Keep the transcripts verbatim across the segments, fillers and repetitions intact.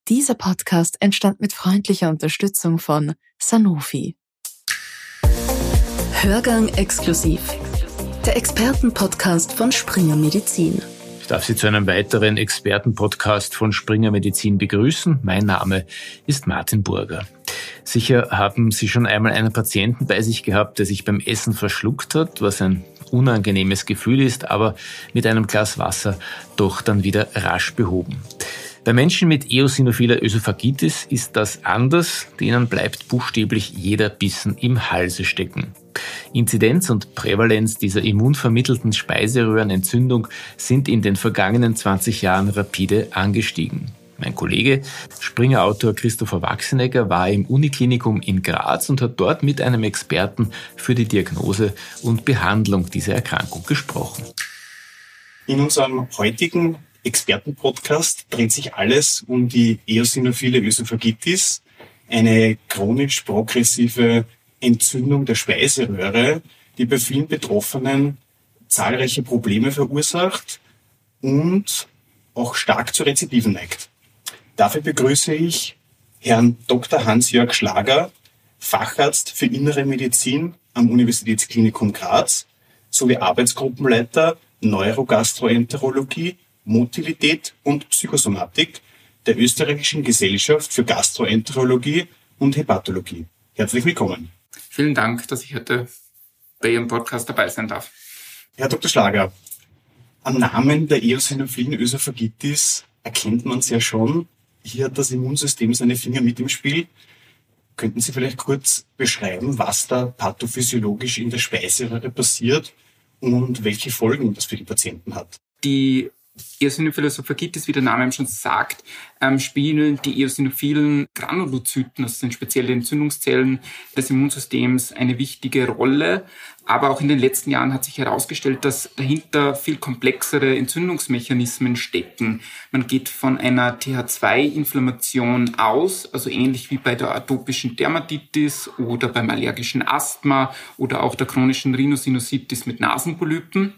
Dieser Podcast entstand mit freundlicher Unterstützung von Sanofi. Hörgang exklusiv. Der Expertenpodcast von Springer Medizin. Ich darf Sie zu einem weiteren Expertenpodcast von Springer Medizin begrüßen. Mein Name ist Martin Burger. Sicher haben Sie schon einmal einen Patienten bei sich gehabt, der sich beim Essen verschluckt hat, was ein unangenehmes Gefühl ist, aber mit einem Glas Wasser doch dann wieder rasch behoben. Bei Menschen mit eosinophiler Ösophagitis ist das anders, denen bleibt buchstäblich jeder Bissen im Halse stecken. Inzidenz und Prävalenz dieser immunvermittelten Speiseröhrenentzündung sind in den vergangenen zwanzig Jahren rapide angestiegen. Mein Kollege, Springer-Autor Christopher Wachsenegger, war im Uniklinikum in Graz und hat dort mit einem Experten für die Diagnose und Behandlung dieser Erkrankung gesprochen. In unserem heutigen Expertenpodcast dreht sich alles um die eosinophile Ösophagitis, eine chronisch progressive Entzündung der Speiseröhre, die bei vielen Betroffenen zahlreiche Probleme verursacht und auch stark zu Rezidiven neigt. Dafür begrüße ich Herrn Doktor Hans-Jörg Schlager, Facharzt für Innere Medizin am Universitätsklinikum Graz sowie Arbeitsgruppenleiter Neurogastroenterologie, Motilität und Psychosomatik der Österreichischen Gesellschaft für Gastroenterologie und Hepatologie. Herzlich willkommen. Vielen Dank, dass ich heute bei Ihrem Podcast dabei sein darf. Herr Doktor Schlager, am Namen der eosinophilen Ösophagitis erkennt man es ja schon. Hier hat das Immunsystem seine Finger mit im Spiel. Könnten Sie vielleicht kurz beschreiben, was da pathophysiologisch in der Speiseröhre passiert und welche Folgen das für die Patienten hat? Die eosinophile Ösophagitis, wie der Name schon sagt, ähm, spielen die eosinophilen Granulozyten, das sind spezielle Entzündungszellen des Immunsystems, eine wichtige Rolle. Aber auch in den letzten Jahren hat sich herausgestellt, dass dahinter viel komplexere Entzündungsmechanismen stecken. Man geht von einer T H zwei Inflammation aus, also ähnlich wie bei der atopischen Dermatitis oder beim allergischen Asthma oder auch der chronischen Rhinosinusitis mit Nasenpolypen.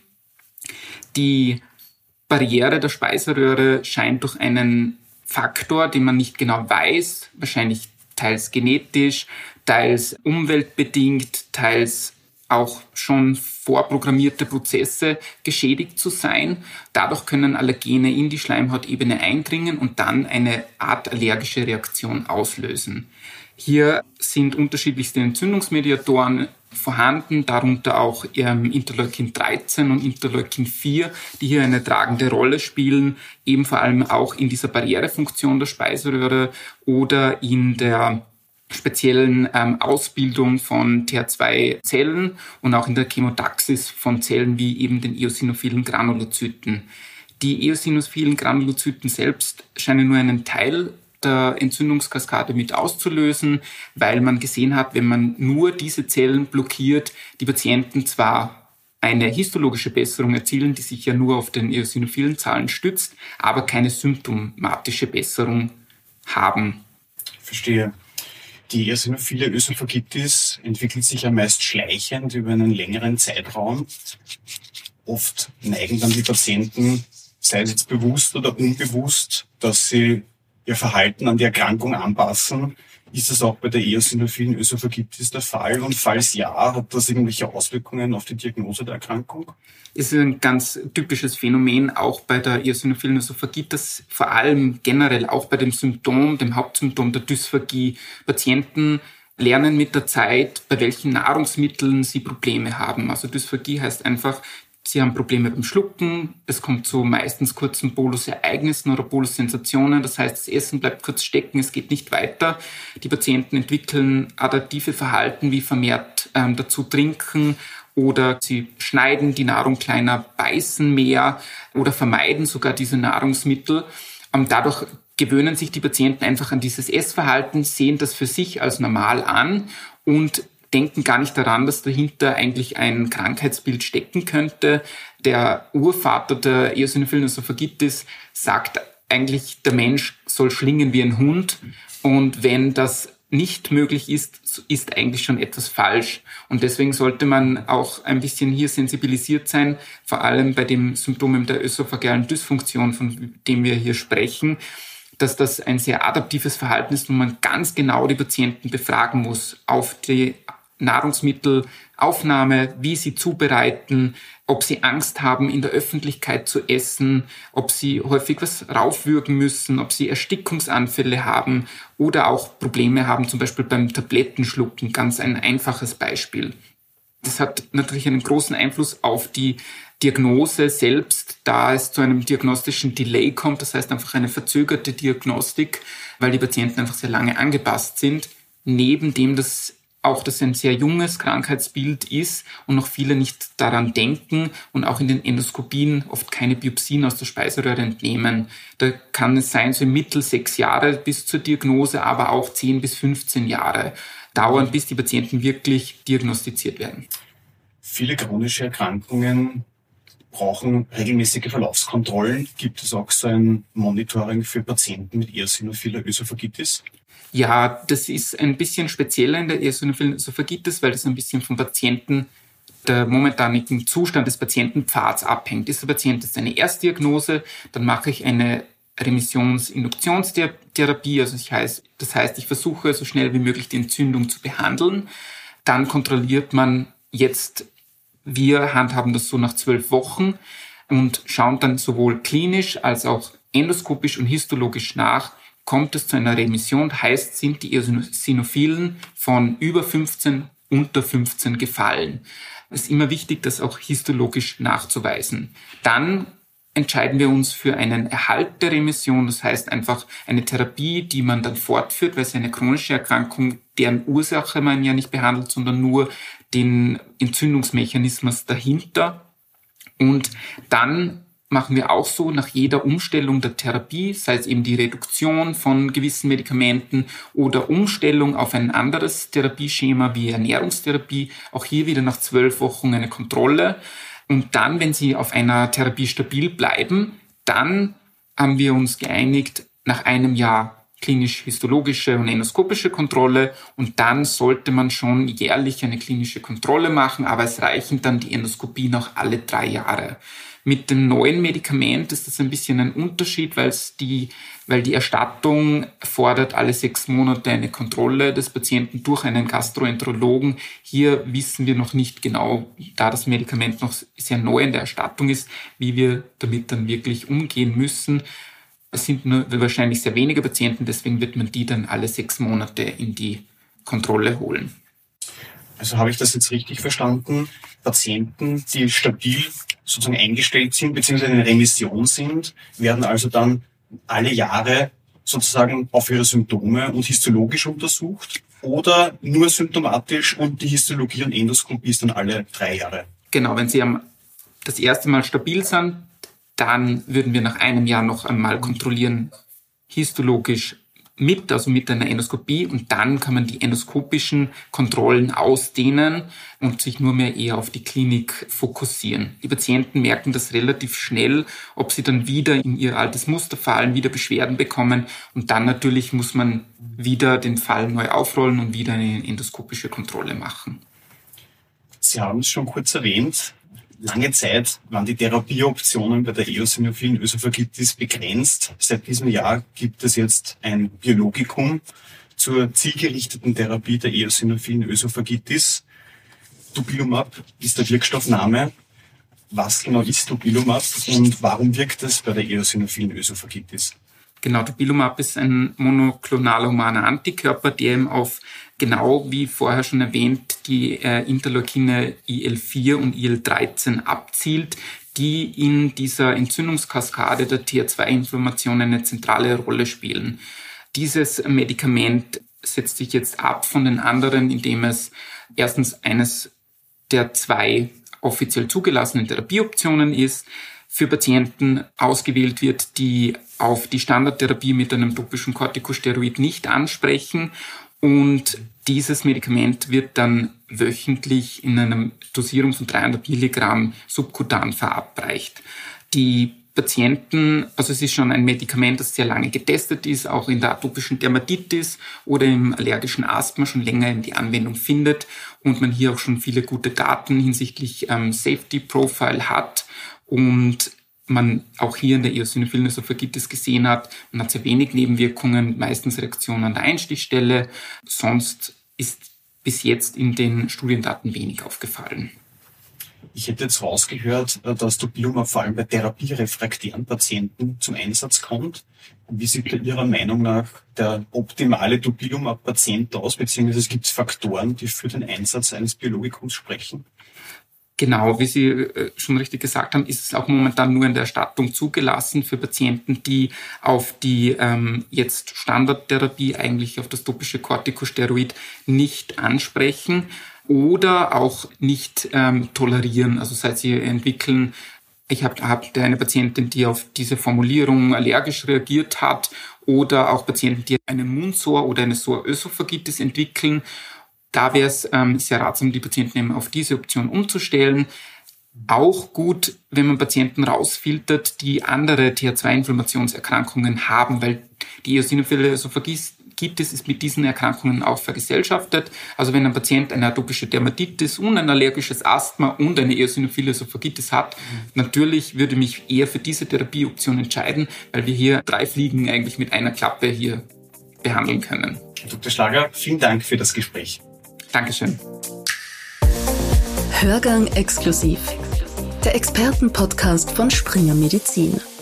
Die Barriere der Speiseröhre scheint durch einen Faktor, den man nicht genau weiß, wahrscheinlich teils genetisch, teils umweltbedingt, teils auch schon vorprogrammierte Prozesse geschädigt zu sein. Dadurch können Allergene in die Schleimhautebene eindringen und dann eine Art allergische Reaktion auslösen. Hier sind unterschiedlichste Entzündungsmediatoren vorhanden, darunter auch ähm, Interleukin dreizehn und Interleukin vier, die hier eine tragende Rolle spielen, eben vor allem auch in dieser Barrierefunktion der Speiseröhre oder in der speziellen ähm, Ausbildung von T H zwei Zellen und auch in der Chemotaxis von Zellen wie eben den eosinophilen Granulozyten. Die eosinophilen Granulozyten selbst scheinen nur einen Teil der Entzündungskaskade mit auszulösen, weil man gesehen hat, wenn man nur diese Zellen blockiert, die Patienten zwar eine histologische Besserung erzielen, die sich ja nur auf den eosinophilen Zahlen stützt, aber keine symptomatische Besserung haben. Verstehe. Die eosinophile Ösophagitis entwickelt sich ja meist schleichend über einen längeren Zeitraum. Oft neigen dann die Patienten, sei es jetzt bewusst oder unbewusst, dass sie ihr Verhalten an die Erkrankung anpassen. Ist das auch bei der eosinophilen Ösophagitis der Fall? Und falls ja, hat das irgendwelche Auswirkungen auf die Diagnose der Erkrankung? Es ist ein ganz typisches Phänomen, auch bei der eosinophilen Ösophagitis, vor allem generell auch bei dem Symptom, dem Hauptsymptom der Dysphagie. Patienten lernen mit der Zeit, bei welchen Nahrungsmitteln sie Probleme haben. Also Dysphagie heißt einfach, sie haben Probleme beim Schlucken, es kommt zu meistens kurzen Bolus-Ereignissen oder Bolus-Sensationen, das heißt, das Essen bleibt kurz stecken, es geht nicht weiter. Die Patienten entwickeln adaptive Verhalten wie vermehrt ähm, dazu trinken oder sie schneiden die Nahrung kleiner, beißen mehr oder vermeiden sogar diese Nahrungsmittel. Ähm, dadurch gewöhnen sich die Patienten einfach an dieses Essverhalten, sehen das für sich als normal an und denken gar nicht daran, dass dahinter eigentlich ein Krankheitsbild stecken könnte. Der Urvater der eosinophilen Ösophagitis sagt eigentlich, der Mensch soll schlingen wie ein Hund. Und wenn das nicht möglich ist, ist eigentlich schon etwas falsch. Und deswegen sollte man auch ein bisschen hier sensibilisiert sein, vor allem bei dem Symptom der ösophagealen Dysfunktion, von dem wir hier sprechen. dass das ein sehr adaptives Verhalten ist und man ganz genau die Patienten befragen muss auf die Nahrungsmittelaufnahme, wie sie zubereiten, ob sie Angst haben, in der Öffentlichkeit zu essen, ob sie häufig was raufwürgen müssen, ob sie Erstickungsanfälle haben oder auch Probleme haben, zum Beispiel beim Tablettenschlucken, ganz ein einfaches Beispiel. Das hat natürlich einen großen Einfluss auf die Diagnose selbst, da es zu einem diagnostischen Delay kommt, das heißt einfach eine verzögerte Diagnostik, weil die Patienten einfach sehr lange angepasst sind, neben dem das auch das ein sehr junges Krankheitsbild ist und noch viele nicht daran denken und auch in den Endoskopien oft keine Biopsien aus der Speiseröhre entnehmen. Da kann es sein, so im Mittel sechs Jahre bis zur Diagnose, aber auch zehn bis fünfzehn Jahre dauern, bis die Patienten wirklich diagnostiziert werden. Viele chronische Erkrankungen brauchen regelmäßige Verlaufskontrollen. Gibt es auch so ein Monitoring für Patienten mit eosinophiler Ösophagitis? Ja, das ist ein bisschen spezieller in der eosinophilen Ösophagitis, weil das ein bisschen vom Patienten, der momentanigen Zustand des Patientenpfads abhängt. Ist der Patient jetzt eine Erstdiagnose, dann mache ich eine Remissions-Induktionstherapie, also das heißt, das heißt, ich versuche so schnell wie möglich die Entzündung zu behandeln. Dann kontrolliert man jetzt, wir handhaben das so nach zwölf Wochen und schauen dann sowohl klinisch als auch endoskopisch und histologisch nach, kommt es zu einer Remission, heißt, sind die Eosinophilen von über fünfzehn, unter fünfzehn gefallen. Es ist immer wichtig, das auch histologisch nachzuweisen. Dann entscheiden wir uns für einen Erhalt der Remission, das heißt einfach eine Therapie, die man dann fortführt, weil es eine chronische Erkrankung, deren Ursache man ja nicht behandelt, sondern nur den Entzündungsmechanismus dahinter. Und dann machen wir auch so nach jeder Umstellung der Therapie, sei es eben die Reduktion von gewissen Medikamenten oder Umstellung auf ein anderes Therapieschema wie Ernährungstherapie, auch hier wieder nach zwölf Wochen eine Kontrolle. Und dann, wenn Sie auf einer Therapie stabil bleiben, dann haben wir uns geeinigt, nach einem Jahr klinisch-histologische und endoskopische Kontrolle und dann sollte man schon jährlich eine klinische Kontrolle machen, aber es reichen dann die Endoskopien auch alle drei Jahre. Mit dem neuen Medikament ist das ein bisschen ein Unterschied, weil es die, weil die Erstattung fordert alle sechs Monate eine Kontrolle des Patienten durch einen Gastroenterologen. Hier wissen wir noch nicht genau, da das Medikament noch sehr neu in der Erstattung ist, wie wir damit dann wirklich umgehen müssen. Es sind nur wahrscheinlich sehr wenige Patienten, deswegen wird man die dann alle sechs Monate in die Kontrolle holen. Also habe ich das jetzt richtig verstanden? Patienten, die stabil sozusagen eingestellt sind, beziehungsweise in Remission sind, werden also dann alle Jahre sozusagen auf ihre Symptome und histologisch untersucht oder nur symptomatisch und die Histologie und Endoskopie ist dann alle drei Jahre? Genau, wenn Sie das erste Mal stabil sind, dann würden wir nach einem Jahr noch einmal kontrollieren, histologisch mit, also mit einer Endoskopie und dann kann man die endoskopischen Kontrollen ausdehnen und sich nur mehr eher auf die Klinik fokussieren. Die Patienten merken das relativ schnell, ob sie dann wieder in ihr altes Muster fallen, wieder Beschwerden bekommen und dann natürlich muss man wieder den Fall neu aufrollen und wieder eine endoskopische Kontrolle machen. Sie haben es schon kurz erwähnt. Lange Zeit waren die Therapieoptionen bei der eosinophilen Ösophagitis begrenzt. Seit diesem Jahr gibt es jetzt ein Biologikum zur zielgerichteten Therapie der eosinophilen Ösophagitis. Dupilumab ist der Wirkstoffname. Was genau ist Dupilumab und warum wirkt es bei der eosinophilen Ösophagitis? Genau, Dupilumab ist ein monoklonaler humaner Antikörper, der eben auf, genau wie vorher schon erwähnt, die äh, Interleukine I L vier und I L dreizehn abzielt, die in dieser Entzündungskaskade der T H zwei Inflammation eine zentrale Rolle spielen. Dieses Medikament setzt sich jetzt ab von den anderen, indem es erstens eines der zwei offiziell zugelassenen Therapieoptionen ist, für Patienten ausgewählt wird, die auf die Standardtherapie mit einem topischen Corticosteroid nicht ansprechen. Und dieses Medikament wird dann wöchentlich in einer Dosierung von dreihundert Milligramm subkutan verabreicht. Die Patienten, also es ist schon ein Medikament, das sehr lange getestet ist, auch in der atopischen Dermatitis oder im allergischen Asthma schon länger in die Anwendung findet und man hier auch schon viele gute Daten hinsichtlich ähm, Safety Profile hat. Und man auch hier in der eosinophilen Esophagitis gesehen hat, man hat sehr wenig Nebenwirkungen, meistens Reaktionen an der Einstichstelle. Sonst ist bis jetzt in den Studiendaten wenig aufgefallen. Ich hätte jetzt rausgehört, dass Dupilumab vor allem bei therapierefraktären Patienten zum Einsatz kommt. Wie sieht da Ihrer Meinung nach der optimale Dupilumab-Patient aus, beziehungsweise gibt es Faktoren, die für den Einsatz eines Biologikums sprechen? Genau, wie Sie schon richtig gesagt haben, ist es auch momentan nur in der Erstattung zugelassen für Patienten, die auf die ähm, jetzt Standardtherapie, eigentlich auf das topische Corticosteroid, nicht ansprechen oder auch nicht ähm, tolerieren. Also seit sie entwickeln, ich habe hab eine Patientin, die auf diese Formulierung allergisch reagiert hat, oder auch Patienten, die eine Mundsor oder eine Psoriasisophagitis entwickeln. Da wäre es ähm, sehr ratsam, die Patienten eben auf diese Option umzustellen. Auch gut, wenn man Patienten rausfiltert, die andere T H zwei Inflammationserkrankungen haben, weil die eosinophile Esophagitis ist mit diesen Erkrankungen auch vergesellschaftet. Also wenn ein Patient eine atopische Dermatitis und ein allergisches Asthma und eine eosinophile Esophagitis hat, mhm. natürlich würde mich eher für diese Therapieoption entscheiden, weil wir hier drei Fliegen eigentlich mit einer Klappe hier behandeln können. Doktor Schlager, vielen Dank für das Gespräch. Dankeschön. Hörgang exklusiv. Der Expertenpodcast von Springer Medizin.